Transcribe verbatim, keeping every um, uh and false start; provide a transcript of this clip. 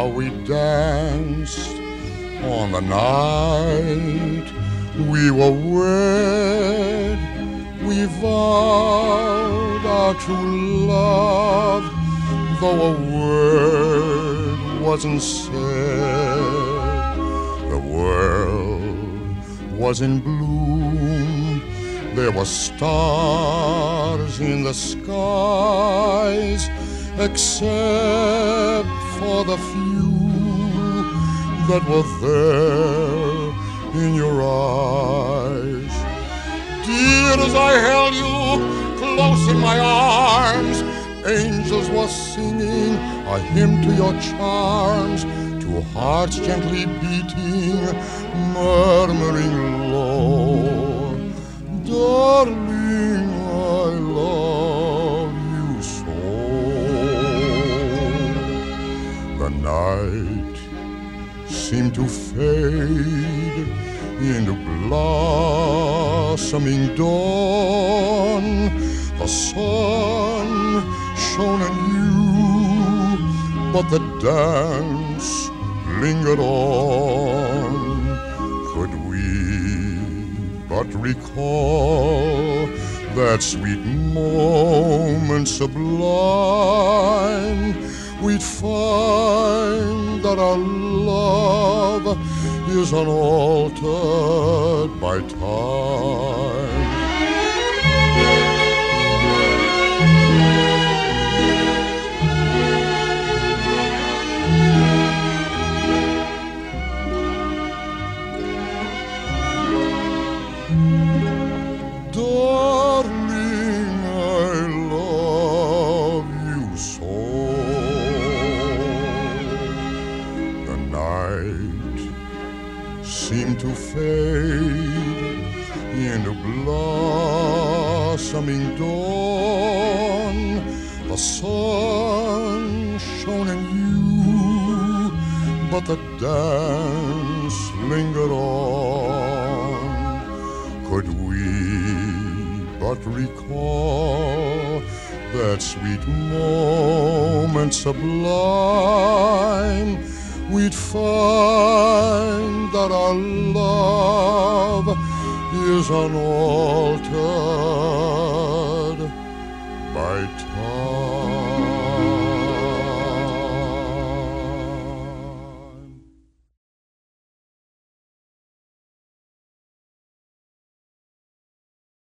how we danced on the night we were wed. We vowed our true love, though a word wasn't said. The world was in bloom, there were stars in the skies, except for the few that were there in your eyes. Dear, as I held you close in my arms, angels were singing a hymn to your charms, two hearts gently beating, murmuring low, darling, I love you so. The night seemed to fade into blossoming dawn. The sun shone anew, but the dance lingered on. Could we but recall that sweet moment sublime, we'd find that our love is unaltered by time. Darling, I love you so. The night seemed to fade into blossoming dawn. The sun shone anew, but the dance lingered on. Could we but recall that sweet moment sublime, we'd find that our love is unaltered